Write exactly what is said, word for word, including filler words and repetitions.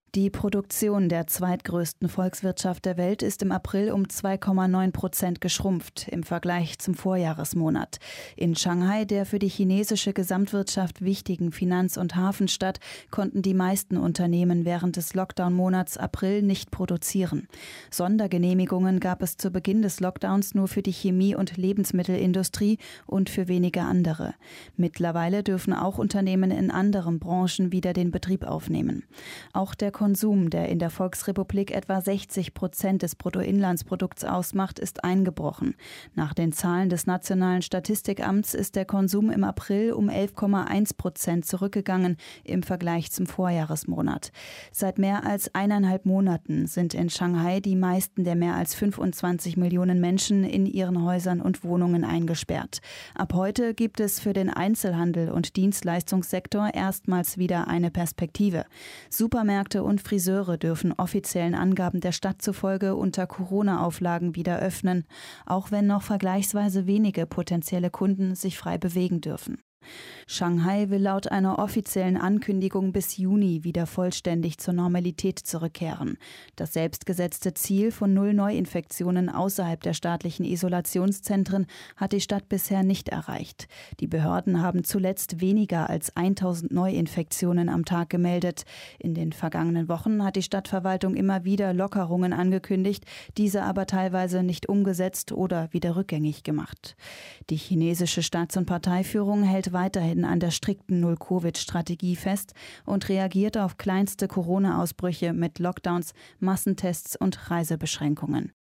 Die Produktion der zweitgrößten Volkswirtschaft der Welt ist im April um zwei Komma neun Prozent geschrumpft im Vergleich zum Vorjahresmonat. In Shanghai, der für die chinesische Gesamtwirtschaft wichtigen Finanz- und Hafenstadt, konnten die meisten Unternehmen während des Lockdown-Monats April nicht produzieren. Sondergenehmigungen gab es zu Beginn des Lockdowns nur für die Chemie- und Lebensmittelindustrie und für wenige andere. Mittlerweile dürfen auch Unternehmen in anderen Branchen wieder den Betrieb aufnehmen. Auch der Konsum, der in der Volksrepublik etwa sechzig Prozent des Bruttoinlandsprodukts ausmacht, ist eingebrochen. Nach den Zahlen des Nationalen Statistikamts ist der Konsum im April um elf Komma eins Prozent zurückgegangen im Vergleich zum Vorjahresmonat. Seit mehr als eineinhalb Monaten sind in Shanghai die meisten der mehr als fünfundzwanzig Millionen Menschen in ihren Häusern und Wohnungen eingesperrt. Ab heute gibt es für den Einzelhandel und Dienstleistungssektor erstmals wieder eine Perspektive. Supermärkte und Friseure dürfen offiziellen Angaben der Stadt zufolge unter Corona-Auflagen wieder öffnen, auch wenn noch vergleichsweise wenige potenzielle Kunden sich frei bewegen dürfen. Shanghai will laut einer offiziellen Ankündigung bis Juni wieder vollständig zur Normalität zurückkehren. Das selbstgesetzte Ziel von null Neuinfektionen außerhalb der staatlichen Isolationszentren hat die Stadt bisher nicht erreicht. Die Behörden haben zuletzt weniger als tausend Neuinfektionen am Tag gemeldet. In den vergangenen Wochen hat die Stadtverwaltung immer wieder Lockerungen angekündigt, diese aber teilweise nicht umgesetzt oder wieder rückgängig gemacht. Die chinesische Staats- und Parteiführung hält weiterhin an der strikten Null-Covid-Strategie fest und reagiert auf kleinste Corona-Ausbrüche mit Lockdowns, Massentests und Reisebeschränkungen.